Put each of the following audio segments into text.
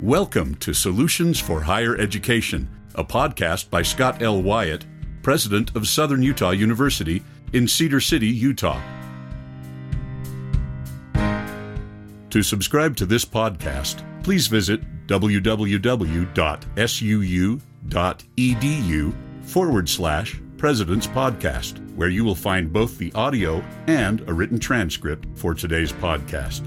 Welcome to Solutions for Higher Education, a podcast by Scott L. Wyatt, president of Southern Utah University in Cedar City, Utah. To subscribe to this podcast, please visit www.suu.edu/President's Podcast, where you will find both the audio and a written transcript for today's podcast.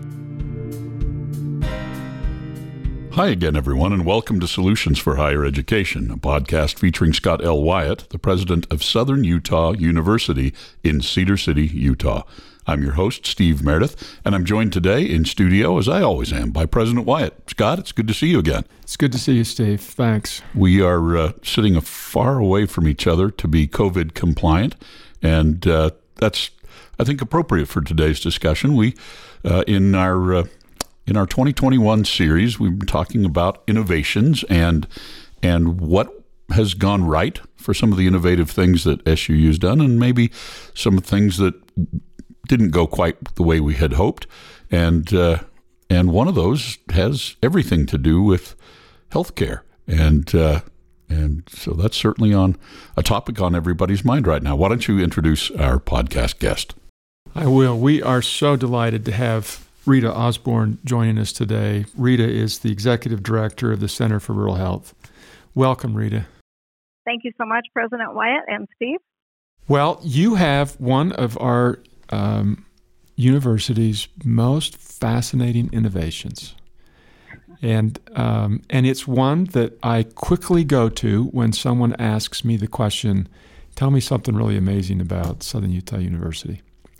Hi again, everyone, and welcome to Solutions for Higher Education, a podcast featuring Scott L. Wyatt, the president of Southern Utah University in Cedar City, Utah. I'm your host, Steve Meredith, and I'm joined today in studio, as I always am, by President Wyatt. Scott, it's good to see you again. It's good to see you, Steve. Thanks. We are sitting far away from each other to be COVID compliant, and that's, I think, appropriate for today's discussion. We, in our 2021 series, we've been talking about innovations and what has gone right for some of the innovative things that SUU's done, and maybe some things that didn't go quite the way we had hoped. And one of those has everything to do with healthcare. And so that's certainly on a topic on everybody's mind right now. Why don't you introduce our podcast guest? I will. We are so delighted to have Rita Osborne joining us today. Rita is the executive director of the Center for Rural Health. Welcome, Rita. Thank you so much, President Wyatt and Steve. Well, you have one of our university's most fascinating innovations. And it's one that I quickly go to when someone asks me the question, tell me something really amazing about Southern Utah University.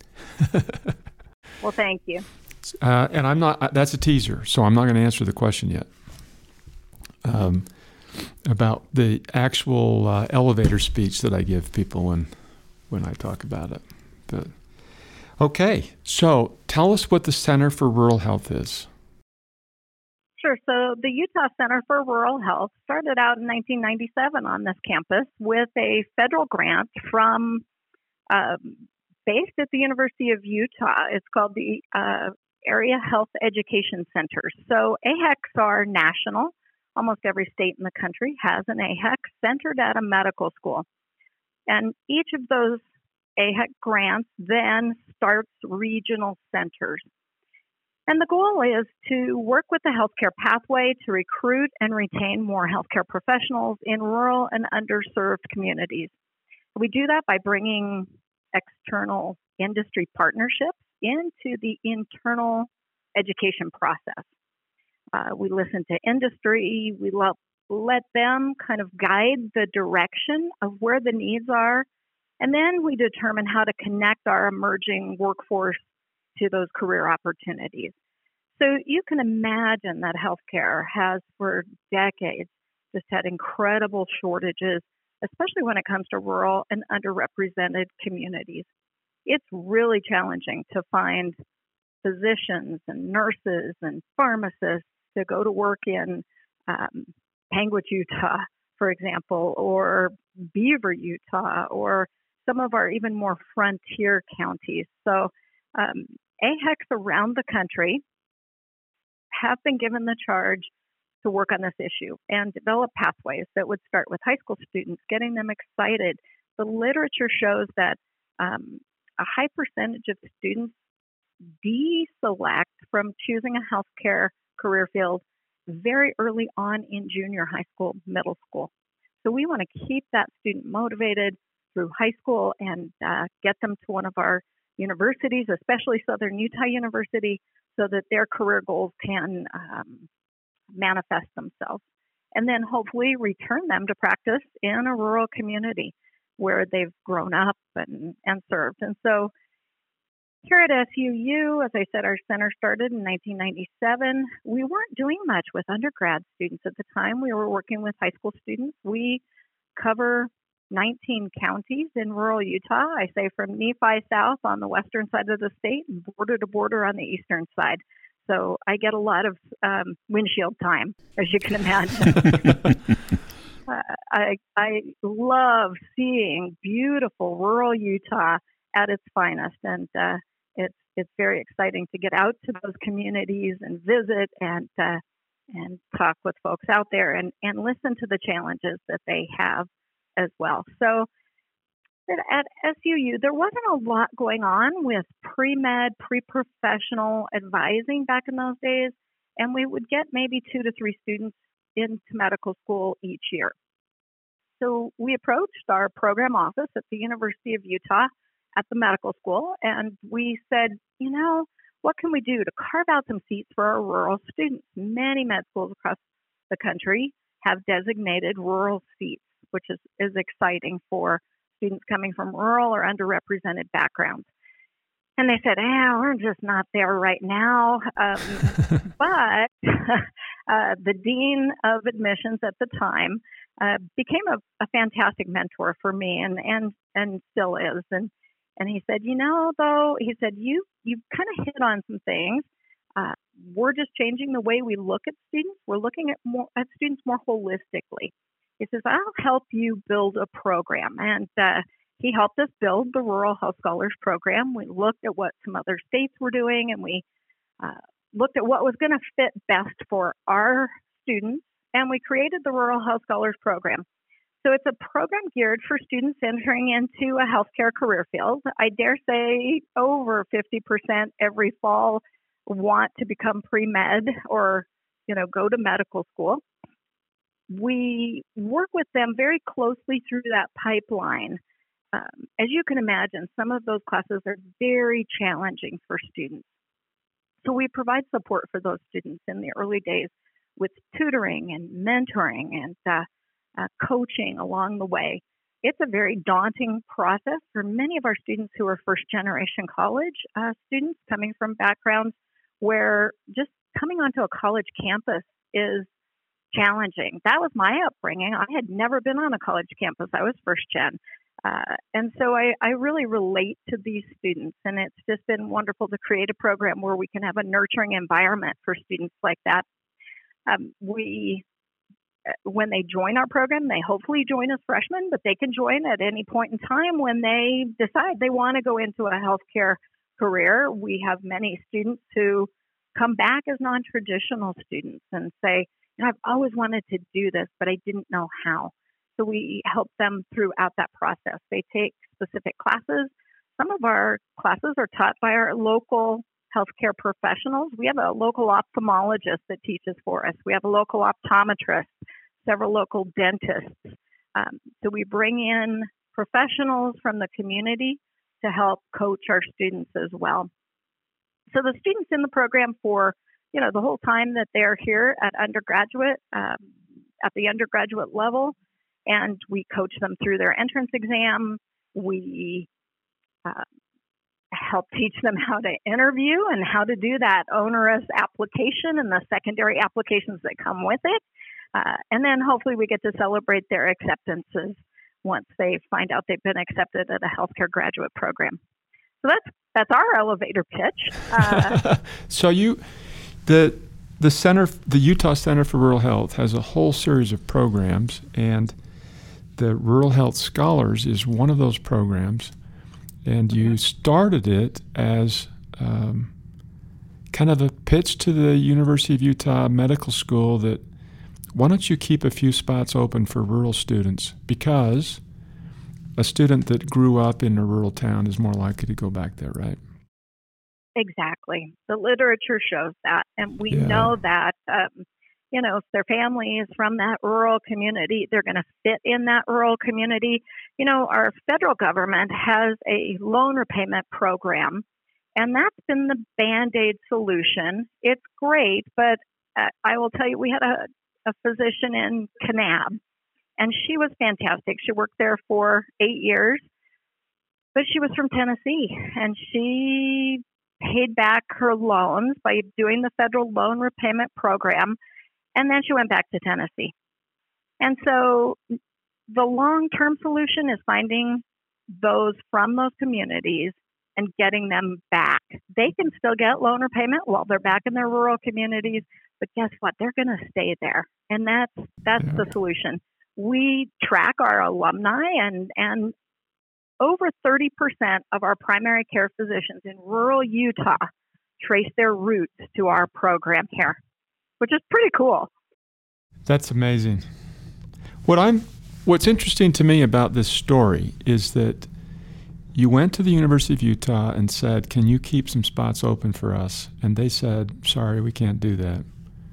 Well, thank you. And I'm not, that's a teaser, so I'm not going to answer the question yet about the actual elevator speech that I give people when I talk about it. But, okay, so tell us what the Center for Rural Health is. Sure. So the Utah Center for Rural Health started out in 1997 on this campus with a federal grant from based at the University of Utah. It's called the Area Health Education Centers. So AHECs are national. Almost every state in the country has an AHEC centered at a medical school. And each of those AHEC grants then starts regional centers. And the goal is to work with the healthcare pathway to recruit and retain more healthcare professionals in rural and underserved communities. We do that by bringing external industry partnerships into the internal education process. We listen to industry. We let them kind of guide the direction of where the needs are. And then we determine how to connect our emerging workforce to those career opportunities. So you can imagine that healthcare has for decades just had incredible shortages, especially when it comes to rural and underrepresented communities. It's really challenging to find physicians and nurses and pharmacists to go to work in Panguitch, Utah, for example, or Beaver, Utah, or some of our even more frontier counties. So AHECs around the country have been given the charge to work on this issue and develop pathways that would start with high school students, getting them excited. The literature shows that a high percentage of students deselect from choosing a healthcare career field very early on in junior high school, middle school. So we want to keep that student motivated through high school and get them to one of our universities, especially Southern Utah University, so that their career goals can manifest themselves. And then hopefully return them to practice in a rural community where they've grown up and served. And so here at SUU, as I said, our center started in 1997. We weren't doing much with undergrad students at the time. We were working with high school students. We cover 19 counties in rural Utah. I say from Nephi south on the western side of the state and border to border on the eastern side. So I get a lot of windshield time, as you can imagine. I love seeing beautiful rural Utah at its finest, and it's very exciting to get out to those communities and visit and and talk with folks out there and listen to the challenges that they have as well. So at SUU, there wasn't a lot going on with pre-med, pre-professional advising back in those days, and we would get maybe 2 to 3 students into medical school each year. So we approached our program office at the University of Utah at the medical school, and we said, what can we do to carve out some seats for our rural students? Many med schools across the country have designated rural seats, which is exciting for students coming from rural or underrepresented backgrounds. And they said, we're just not there right now. But the dean of admissions at the time became a fantastic mentor for me and still is. And he said, he said, you've kind of hit on some things. We're just changing the way we look at students. We're looking at students more holistically. He says, I'll help you build a program. And he helped us build the Rural Health Scholars Program. We looked at what some other states were doing, and we looked at what was going to fit best for our students, and we created the Rural Health Scholars Program. So it's a program geared for students entering into a healthcare career field. I dare say over 50% every fall want to become pre-med or, go to medical school. We work with them very closely through that pipeline. As you can imagine, some of those classes are very challenging for students. So we provide support for those students in the early days with tutoring and mentoring and coaching along the way. It's a very daunting process for many of our students who are first-generation college students coming from backgrounds where just coming onto a college campus is challenging. That was my upbringing. I had never been on a college campus. I was first-gen. And so I really relate to these students, and it's just been wonderful to create a program where we can have a nurturing environment for students like that. When they join our program, they hopefully join as freshmen, but they can join at any point in time when they decide they want to go into a healthcare career. We have many students who come back as non-traditional students and say, I've always wanted to do this, but I didn't know how. So we help them throughout that process. They take specific classes. Some of our classes are taught by our local healthcare professionals. We have a local ophthalmologist that teaches for us. We have a local optometrist, several local dentists. So we bring in professionals from the community to help coach our students as well. So the students in the program for, the whole time that they're here at undergraduate, at the undergraduate level, and we coach them through their entrance exam. We help teach them how to interview and how to do that onerous application and the secondary applications that come with it. And then hopefully we get to celebrate their acceptances once they find out they've been accepted at a healthcare graduate program. So that's our elevator pitch. So the center, the Utah Center for Rural Health, has a whole series of programs, and the Rural Health Scholars is one of those programs. And you started it as kind of a pitch to the University of Utah Medical School that why don't you keep a few spots open for rural students, because a student that grew up in a rural town is more likely to go back there, right? Exactly. The literature shows that. And we know that, if their family is from that rural community, they're going to fit in that rural community. Our federal government has a loan repayment program, and that's been the Band-Aid solution. It's great, but I will tell you, we had a physician in Kanab, and she was fantastic. She worked there for 8 years, but she was from Tennessee, and she paid back her loans by doing the federal loan repayment program, and then she went back to Tennessee. And so the long-term solution is finding those from those communities and getting them back. They can still get loan repayment while they're back in their rural communities, but guess what? They're going to stay there. And that's the solution. We track our alumni, and over 30% of our primary care physicians in rural Utah trace their roots to our program here, which is pretty cool. That's amazing. What's interesting to me about this story is that you went to the University of Utah and said, "Can you keep some spots open for us?" And they said, "Sorry, we can't do that."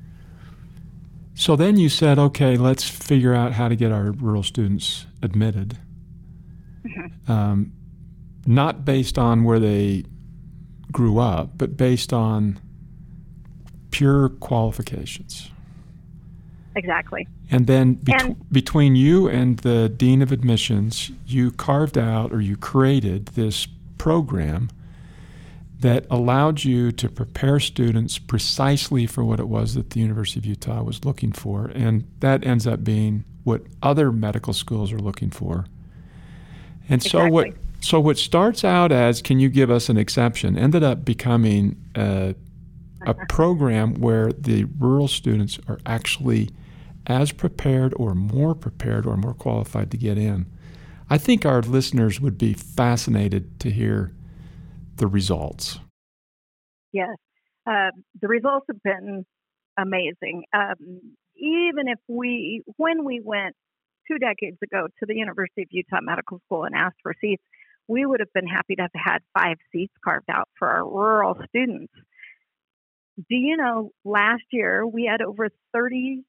So then you said, "Okay, let's figure out how to get our rural students admitted." Mm-hmm. Not based on where they grew up, but based on pure qualifications. Exactly. And then between you and the Dean of Admissions, you carved out or you created this program that allowed you to prepare students precisely for what it was that the University of Utah was looking for. And that ends up being what other medical schools are looking for. And exactly. So what starts out as, "Can you give us an exception?" ended up becoming a program where the rural students are actually as prepared or more qualified to get in. I think our listeners would be fascinated to hear the results. Yes. The results have been amazing. Even when we went 2 decades ago to the University of Utah Medical School and asked for seats, we would have been happy to have had 5 seats carved out for our rural students. Do you know, last year we had over 32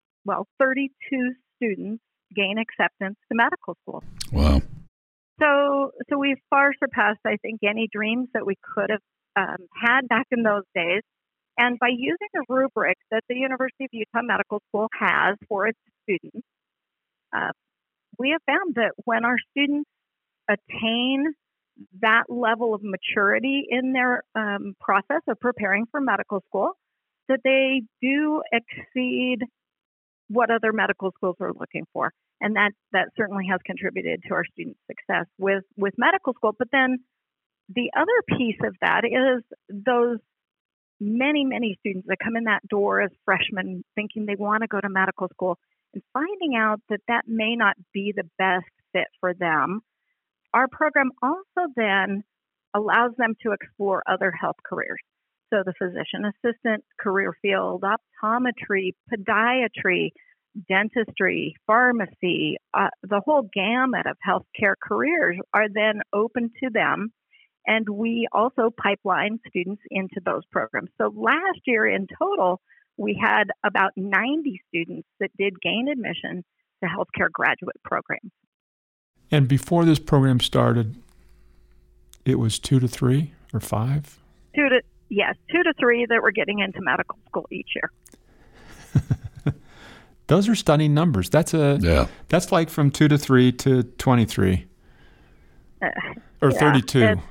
students gain acceptance to medical school. Wow. So we've far surpassed, I think, any dreams that we could have had back in those days. And by using a rubric that the University of Utah Medical School has for its students, we have found that when our students attain that level of maturity in their process of preparing for medical school, that they do exceed what other medical schools are looking for. And that certainly has contributed to our students' success with medical school. But then the other piece of that is those many, many students that come in that door as freshmen thinking they want to go to medical school and finding out that that may not be the best fit for them. Our program also then allows them to explore other health careers. So the physician assistant career field, optometry, podiatry, dentistry, pharmacy, the whole gamut of healthcare careers are then open to them. And we also pipeline students into those programs. So last year in total, we had about 90 students that did gain admission to healthcare graduate programs. And before this program started, it was 2 to 3 or 5? 2 to 3 that were getting into medical school each year. Those are stunning numbers. That's like from 2 to 3 to 23. Or 32.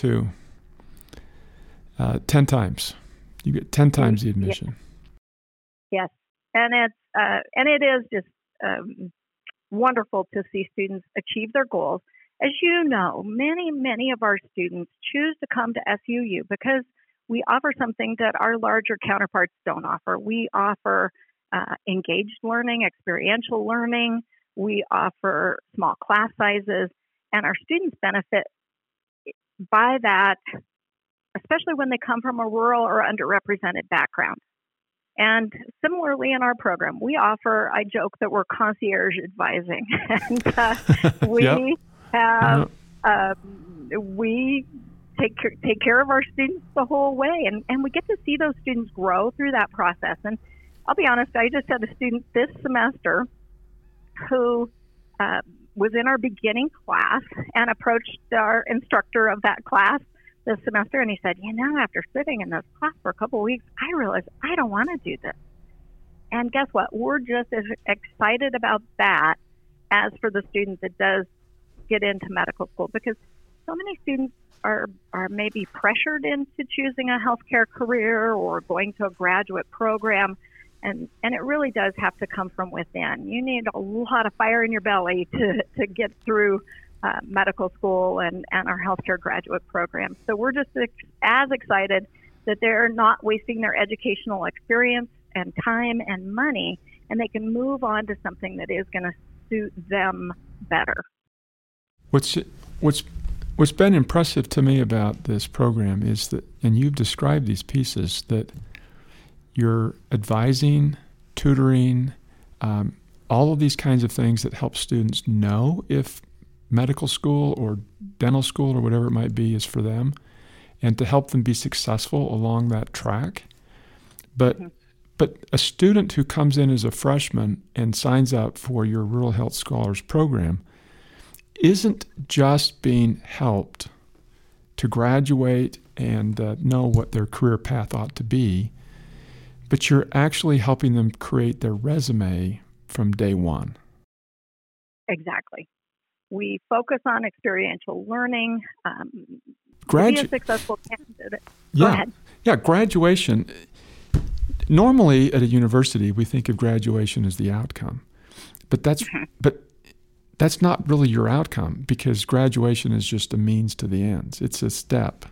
10 times. You get 10 times the admission. Yes. And it is just wonderful to see students achieve their goals. As you know, many of our students choose to come to SUU because we offer something that our larger counterparts don't offer. We offer engaged learning, experiential learning. We offer small class sizes, and our students benefit by that, especially when they come from a rural or underrepresented background. And similarly in our program, we offer, I joke that we're concierge advising. And we have, we take care of our students the whole way. And we get to see those students grow through that process. And I'll be honest, I just had a student this semester who was in our beginning class and approached our instructor of that class this semester, and he said, after sitting in this class for a couple of weeks, I realized I don't want to do this. And guess what? We're just as excited about that as for the student that does get into medical school, because so many students are maybe pressured into choosing a healthcare career or going to a graduate program, and it really does have to come from within. You need a lot of fire in your belly to get through medical school and our healthcare graduate program. So we're just as excited that they're not wasting their educational experience and time and money, and they can move on to something that is going to suit them better. What's been impressive to me about this program is that, and you've described these pieces, that you're advising, tutoring, all of these kinds of things that help students know if medical school or dental school or whatever it might be is for them, and to help them be successful along that track. But a student who comes in as a freshman and signs up for your Rural Health Scholars Program isn't just being helped to graduate and know what their career path ought to be, but you're actually helping them create their resume from day one. Exactly. We focus on experiential learning. To be a successful candidate. Go ahead. Yeah, graduation. Normally at a university, we think of graduation as the outcome, but that's not really your outcome, because graduation is just a means to the ends. It's a step.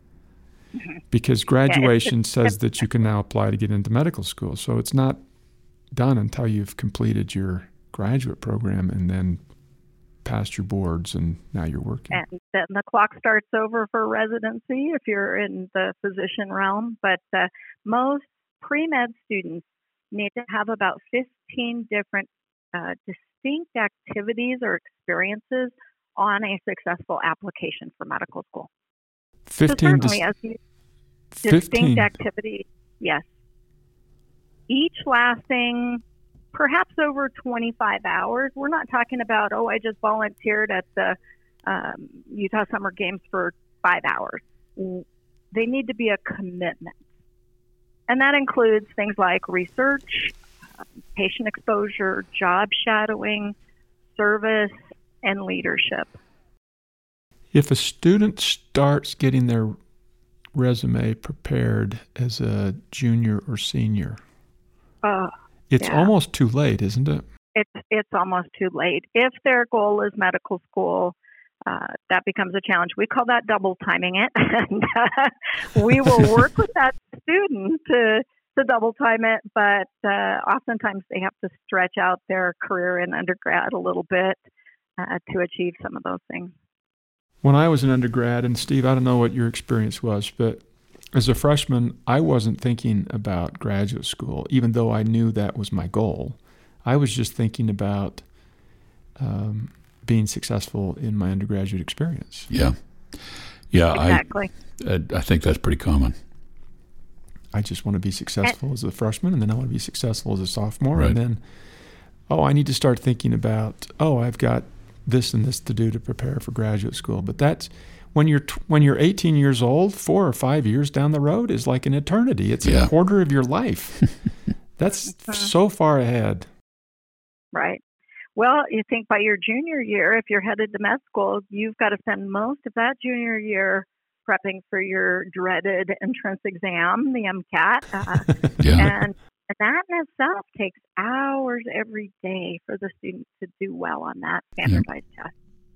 Because graduation says that you can now apply to get into medical school. So it's not done until you've completed your graduate program and then passed your boards and now you're working. And then the clock starts over for residency if you're in the physician realm. But most pre-med students need to have about 15 different distinct activities or experiences on a successful application for medical school. 15 distinct activities, yes. Each lasting perhaps over 25 hours. We're not talking about, I just volunteered at the Utah Summer Games for 5 hours. They need to be a commitment. And that includes things like research, patient exposure, job shadowing, service, and leadership. If a student starts getting their resume prepared as a junior or senior, it's almost too late, isn't it? It's almost too late. If their goal is medical school, that becomes a challenge. We call that double timing it. And we will work with that student to double time it, but oftentimes they have to stretch out their career in undergrad a little bit to achieve some of those things. When I was an undergrad, and Steve, I don't know what your experience was, but as a freshman, I wasn't thinking about graduate school, even though I knew that was my goal. I was just thinking about being successful in my undergraduate experience. Yeah, exactly. I think that's pretty common. I just want to be successful as a freshman, and then I want to be successful as a sophomore, right. And then, I need to start thinking about, I've got this and this to do to prepare for graduate school. But that's when you're 18 years old, 4 or 5 years down the road is like an eternity. It's a quarter of your life. That's so far ahead. Right. Well, you think by your junior year, if you're headed to med school, you've got to spend most of that junior year prepping for your dreaded entrance exam, the MCAT. And that in itself takes hours every day for the student to do well on that standardized test.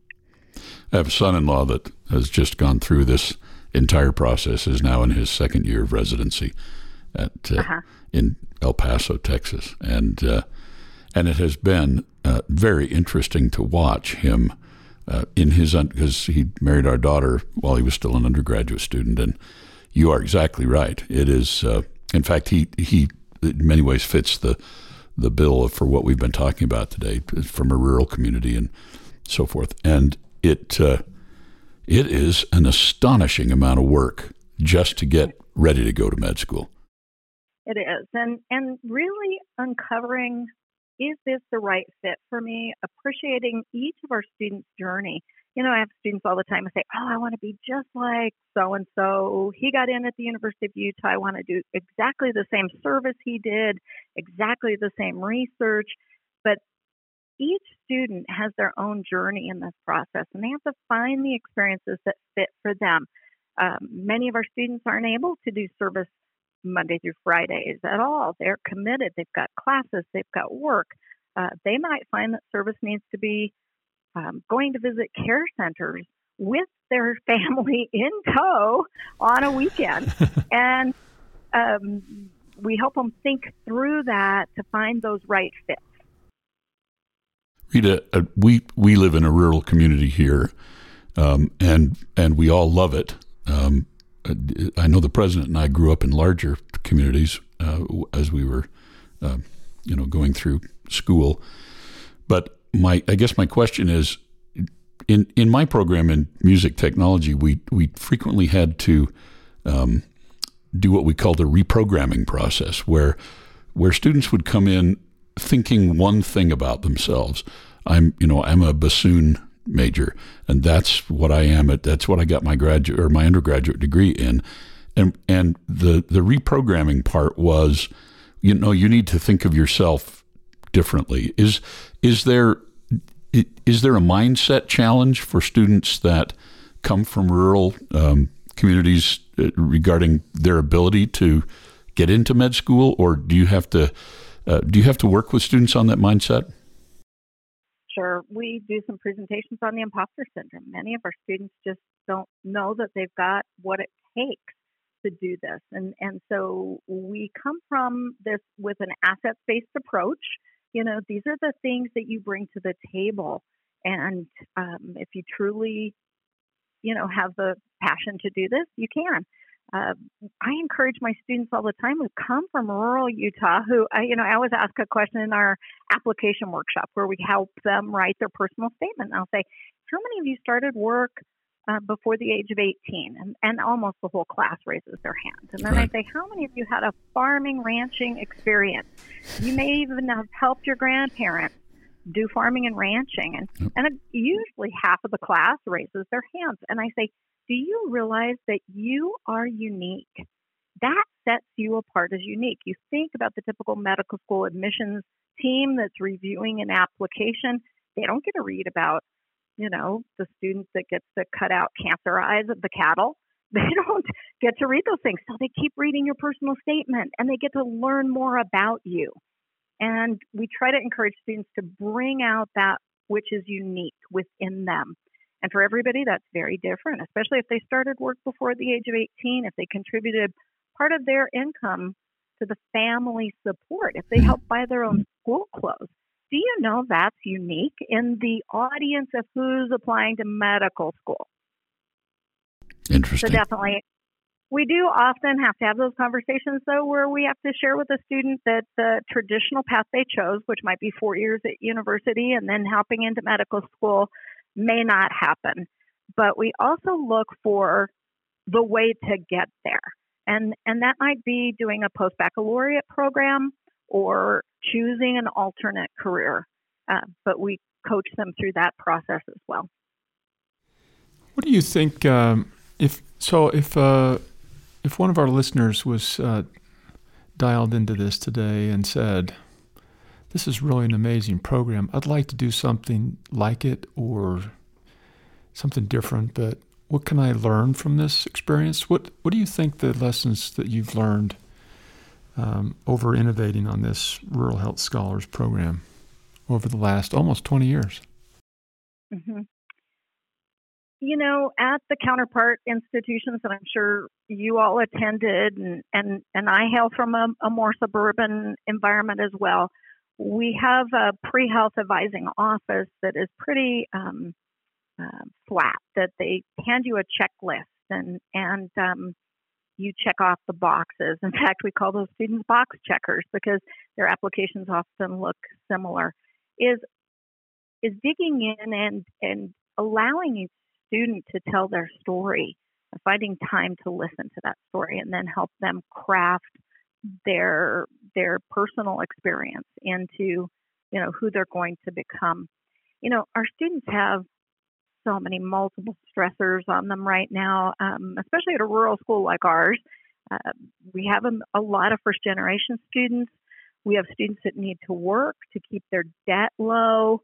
I have a son-in-law that has just gone through this entire process, is now in his second year of residency at in El Paso, Texas. And it has been very interesting to watch him in his, because he married our daughter while he was still an undergraduate student. And you are exactly right. It is, in fact, he in many ways fits the bill for what we've been talking about today, from a rural community and so forth. And it is an astonishing amount of work just to get ready to go to med school. It is. And really uncovering, is this the right fit for me? Appreciating each of our students' journey. I have students all the time who say, I want to be just like so-and-so. He got in at the University of Utah. I want to do exactly the same service he did, exactly the same research. But each student has their own journey in this process, and they have to find the experiences that fit for them. Many of our students aren't able to do service Monday through Fridays at all. They're committed. They've got classes. They've got work. They might find that service needs to be going to visit care centers with their family in tow on a weekend. And we help them think through that to find those right fits. Rita, we live in a rural community here, and we all love it. I know the president and I grew up in larger communities, as we were, going through school. But I guess my question is, in my program in music technology, we frequently had to do what we called a reprogramming process, where students would come in thinking one thing about themselves. I'm a bassoon major, and that's what I am. That's what I got my graduate or my undergraduate degree in. And the reprogramming part was, you need to think of yourself differently. Is there a mindset challenge for students that come from rural communities regarding their ability to get into med school, or do you have to work with students on that mindset? Sure. We do some presentations on the imposter syndrome. Many of our students just don't know that they've got what it takes to do this. And so we come from this with an asset-based approach. These are the things that you bring to the table. And if you truly, have the passion to do this, you can. I encourage my students all the time who come from rural Utah, who, I always ask a question in our application workshop where we help them write their personal statement. And I'll say, how many of you started work before the age of 18? And almost the whole class raises their hand. And then Right. I say, how many of you had a farming, ranching experience? You may even have helped your grandparents do farming and ranching. And usually half of the class raises their hands. And I say, do you realize that you are unique? That sets you apart as unique. You think about the typical medical school admissions team that's reviewing an application. They don't get to read about, the student that gets to cut out cancer eyes of the cattle. They don't get to read those things. So they keep reading your personal statement and they get to learn more about you. And we try to encourage students to bring out that which is unique within them. And for everybody, that's very different, especially if they started work before the age of 18, if they contributed part of their income to the family support, if they helped buy their own school clothes. Do you know that's unique in the audience of who's applying to medical school? Interesting. So definitely, we do often have to have those conversations, though, where we have to share with the student that the traditional path they chose, which might be 4 years at university and then hopping into medical school, may not happen. But we also look for the way to get there. And that might be doing a post-baccalaureate program or choosing an alternate career. But we coach them through that process as well. What do you think, if one of our listeners was dialed into this today and said, this is really an amazing program, I'd like to do something like it or something different, but what can I learn from this experience? What do you think the lessons that you've learned over innovating on this Rural Health Scholars program over the last almost 20 years? Mm-hmm. At the counterpart institutions, and I'm sure you all attended, and I hail from a more suburban environment as well, we have a pre-health advising office that is pretty flat, that they hand you a checklist and you check off the boxes. In fact, we call those students box checkers because their applications often look similar. Is digging in and allowing each student to tell their story, finding time to listen to that story, and then help them craft their personal experience into who they're going to become. Our students have so many multiple stressors on them right now, especially at a rural school like ours. We have a lot of first-generation students. We have students that need to work to keep their debt low.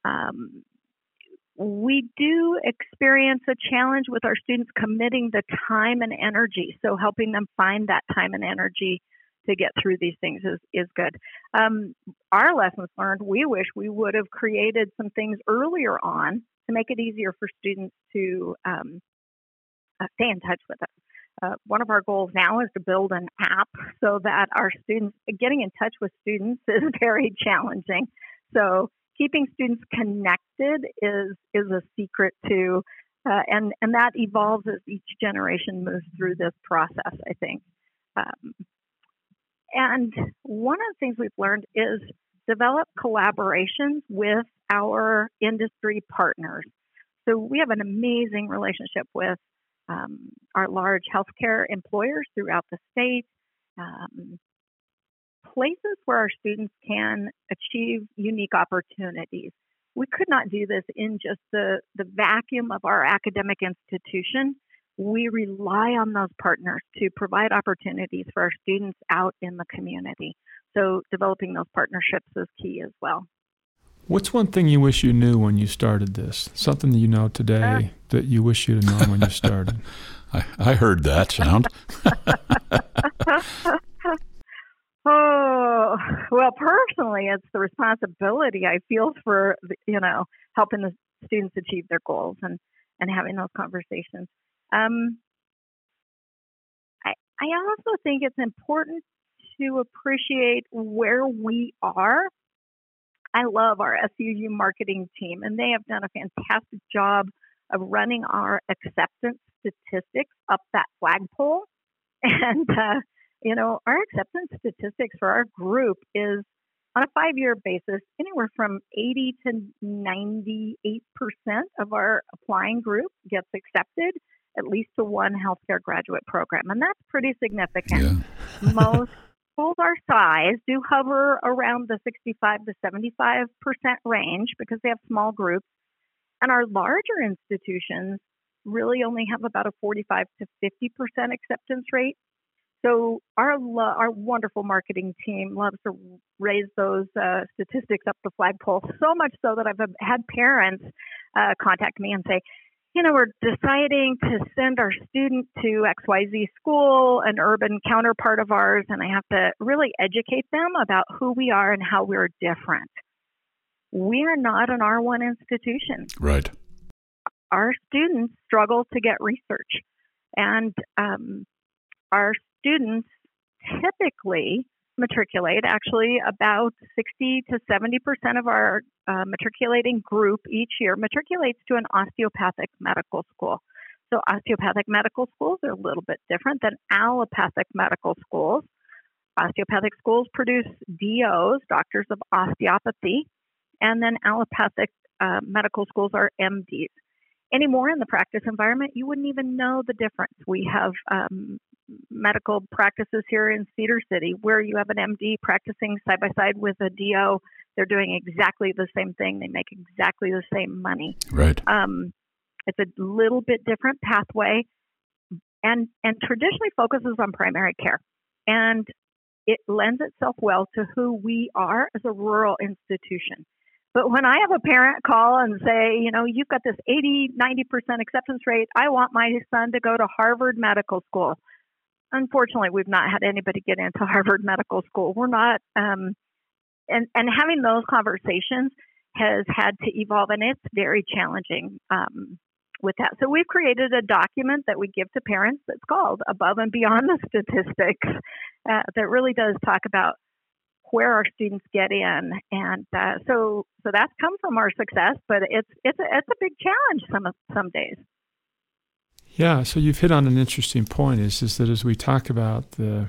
We do experience a challenge with our students committing the time and energy, so helping them find that time and energy to get through these things is good. Our lessons learned, we wish we would have created some things earlier on to make it easier for students to stay in touch with us. One of our goals now is to build an app so that our students, getting in touch with students is very challenging. So keeping students connected is a secret too, and that evolves as each generation moves through this process, I think. And one of the things we've learned is develop collaborations with our industry partners. So we have an amazing relationship with our large healthcare employers throughout the state, places where our students can achieve unique opportunities. We could not do this in just the vacuum of our academic institution. We rely on those partners to provide opportunities for our students out in the community. So developing those partnerships is key as well. What's one thing you wish you knew when you started this? Something that you know today that you wish you'd have known when you started? I heard that sound. Oh, well, personally, it's the responsibility I feel for, helping the students achieve their goals and having those conversations. I also think it's important to appreciate where we are. I love our SUU marketing team, and they have done a fantastic job of running our acceptance statistics up that flagpole. And, our acceptance statistics for our group is on a 5-year basis, anywhere from 80 to 98% of our applying group gets accepted at least to one healthcare graduate program. And that's pretty significant. Yeah. Most schools our size do hover around the 65 to 75% range because they have small groups. And our larger institutions really only have about a 45 to 50% acceptance rate. So our wonderful marketing team loves to raise those statistics up the flagpole, so much so that I've had parents contact me and say, we're deciding to send our student to XYZ school, an urban counterpart of ours, and I have to really educate them about who we are and how we're different. We are not an R1 institution. Right. Our students struggle to get research, and our students typically matriculate. Actually, about 60 to 70% of our matriculating group each year matriculates to an osteopathic medical school. So osteopathic medical schools are a little bit different than allopathic medical schools. Osteopathic schools produce DOs, doctors of osteopathy, and then allopathic medical schools are MDs. Anymore in the practice environment, you wouldn't even know the difference. We have medical practices here in Cedar City where you have an MD practicing side by side with a DO. They're doing exactly the same thing. They make exactly the same money. Right. It's a little bit different pathway and traditionally focuses on primary care. And it lends itself well to who we are as a rural institution. But when I have a parent call and say, you've got this 80, 90% acceptance rate, I want my son to go to Harvard Medical School. Unfortunately, we've not had anybody get into Harvard Medical School. We're not, and having those conversations has had to evolve, and it's very challenging with that. So we've created a document that we give to parents that's called Above and Beyond the Statistics that really does talk about where our students get in, and so that's come from our success. But it's a big challenge some days. Yeah, so you've hit on an interesting point. Is that as we talk about the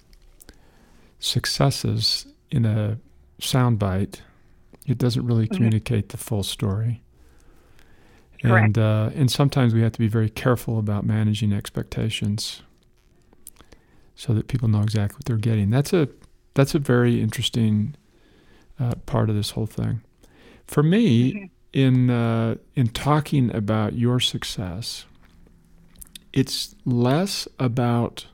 successes in a soundbite, it doesn't really communicate the full story. Correct. And sometimes we have to be very careful about managing expectations so that people know exactly what they're getting. That's a very interesting part of this whole thing. For me, in talking about your success, it's less about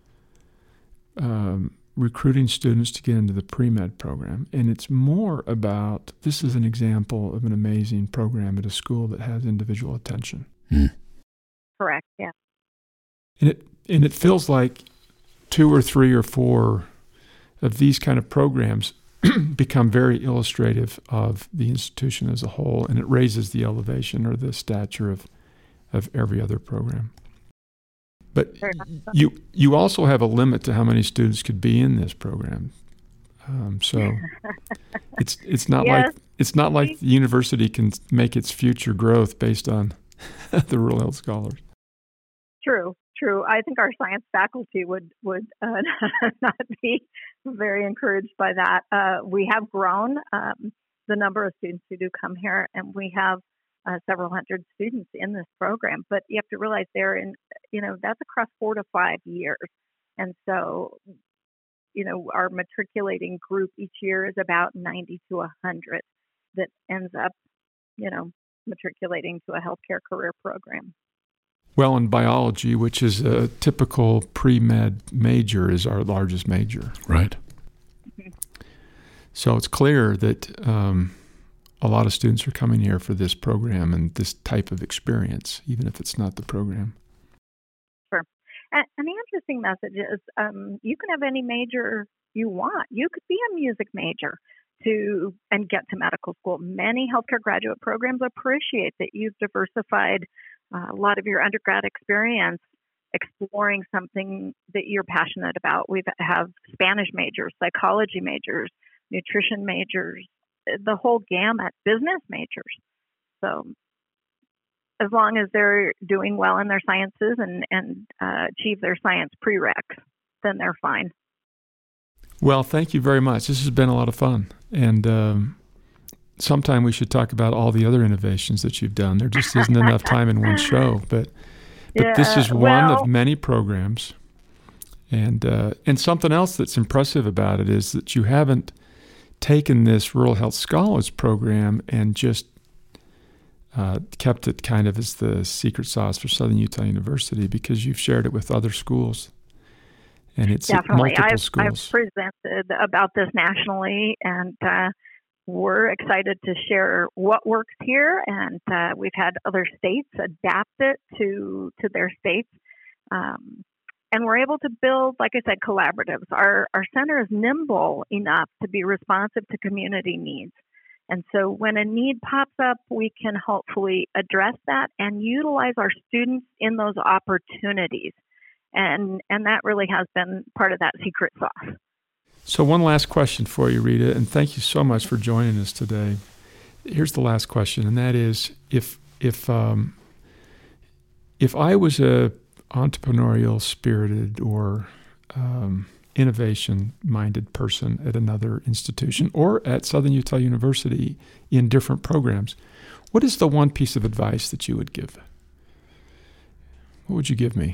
recruiting students to get into the pre-med program, and it's more about, this is an example of an amazing program at a school that has individual attention. Correct, yeah. And it feels like 2 or 3 or 4 of these kind of programs become very illustrative of the institution as a whole, and it raises the elevation or the stature of every other program. But you also have a limit to how many students could be in this program. So it's not like the university can make its future growth based on the Rural Health Scholars. True. I think our science faculty would not be very encouraged by that. We have grown the number of students who do come here, and we have several hundred students in this program. But you have to realize that's across 4 to 5 years. And so, our matriculating group each year is about 90 to 100 that ends up, matriculating to a healthcare career program. Well, in biology, which is a typical pre-med major, is our largest major. Right. Mm-hmm. So it's clear that a lot of students are coming here for this program and this type of experience, even if it's not the program. Sure. And the interesting message is you can have any major you want. You could be a music major and get to medical school. Many healthcare graduate programs appreciate that you've diversified a lot of your undergrad experience exploring something that you're passionate about. We have Spanish majors, psychology majors, nutrition majors, the whole gamut, business majors. So as long as they're doing well in their sciences and achieve their science prereqs, then they're fine. Well, thank you very much. This has been a lot of fun. And sometime we should talk about all the other innovations that you've done. There just isn't enough time in one show. But this is one of many programs. And something else that's impressive about it is that you haven't taken this Rural Health Scholars Program and just kept it kind of as the secret sauce for Southern Utah University, because you've shared it with other schools. And it's definitely. Multiple schools. I've presented about this nationally, and we're excited to share what works here. And we've had other states adapt it to their states. And we're able to build, like I said, collaboratives. Our center is nimble enough to be responsive to community needs. And so when a need pops up, we can hopefully address that and utilize our students in those opportunities. And that really has been part of that secret sauce. So one last question for you, Rita, and thank you so much for joining us today. Here's the last question, and that is, if I was a entrepreneurial spirited or innovation-minded person at another institution or at Southern Utah University in different programs, what is the one piece of advice that you would give? What would you give me?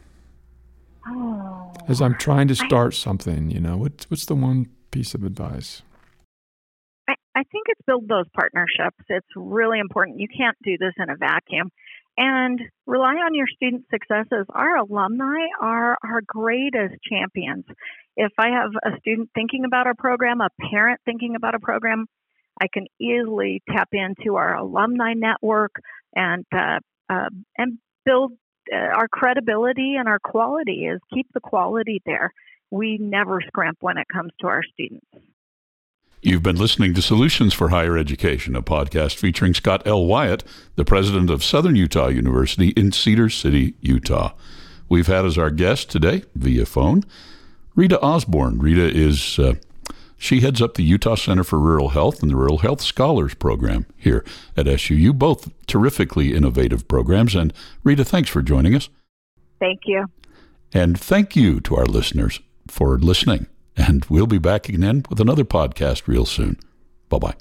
As I'm trying to start something, what's the one piece of advice? I think it's build those partnerships. It's really important. You can't do this in a vacuum. And rely on your student successes. Our alumni are our greatest champions. If I have a student thinking about our program, a parent thinking about a program, I can easily tap into our alumni network and build our credibility and our quality. Is keep the quality there. We never scrimp when it comes to our students. You've been listening to Solutions for Higher Education, a podcast featuring Scott L. Wyatt, the president of Southern Utah University in Cedar City, Utah. We've had as our guest today, via phone, Rita Osborne. Rita she heads up the Utah Center for Rural Health and the Rural Health Scholars Program here at SUU, both terrifically innovative programs. And Rita, thanks for joining us. Thank you. And thank you to our listeners for listening. And we'll be back again with another podcast real soon. Bye-bye.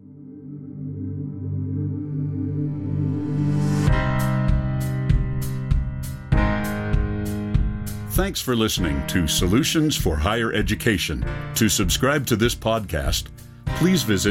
Thanks for listening to Solutions for Higher Education. To subscribe to this podcast, please visit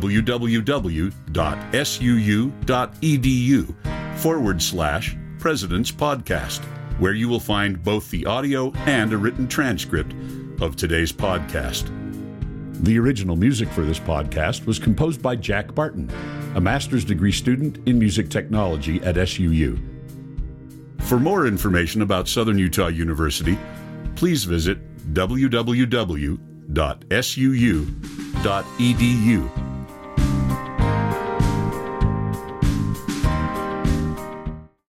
www.suu.edu/President's Podcast, where you will find both the audio and a written transcript of today's podcast. The original music for this podcast was composed by Jack Barton, a master's degree student in music technology at SUU. For more information about Southern Utah University, please visit www.suu.edu.